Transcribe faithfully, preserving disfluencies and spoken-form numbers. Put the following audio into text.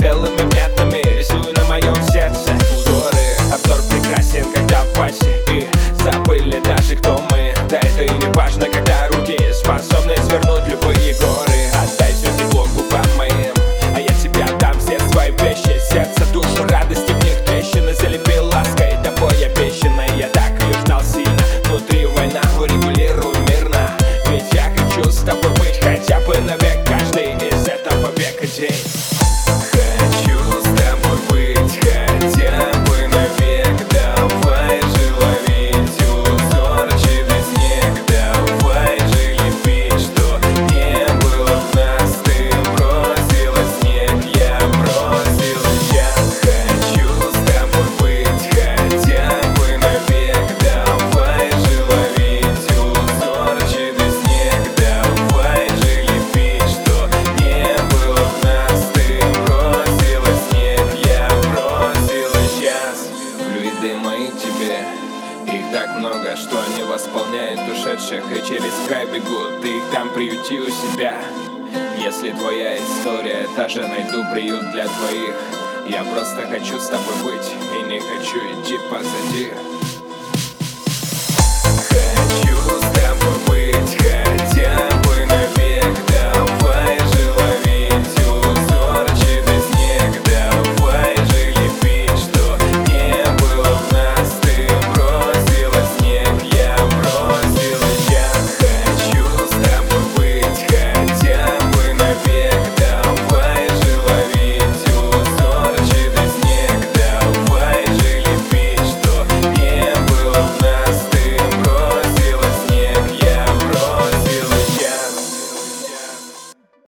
белыми пятнами рисую на моем сердце узоры. Обзор прекрасен, когда в вальсе, и забыли даже кто мы. Да это и не важно, когда руки способны свернуть любые горы. Отдай все тепло губам моим, а я тебе отдам все свои вещи. Сердце, душу, радости в них трещины залепил лаской тобой обещанной. Я так ее ждал сильно, внутри война, урегулирую мирно. Ведь я хочу с тобой быть хотя бы навек, каждый из этого века день. Хочу с тобой быть хотя бы навек. Давай же ловить узор через снег. Давай же лепить, что не было в нас. Ты бросила снег, я бросил. Я хочу с тобой быть хотя бы навек. Давай же ловить узор через снег. Давай же лепить, что не было в нас. Ты бросила снег, я бросила сейчас. Флюиды мои тебе, их так много, что не восполняет ушедших, и через край бегут. Ты их там приюти у себя. Если твоя история, даже найду приют для твоих. Я просто хочу с тобой быть и не хочу идти позади.